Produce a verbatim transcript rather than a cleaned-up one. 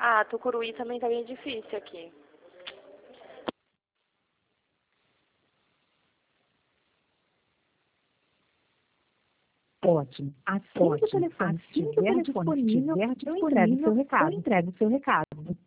Ah, Tucuruí também tá bem difícil aqui. Ótimo. Assim que o telefone estiver disponível, eu entrego o seu recado. Eu entrego o seu recado.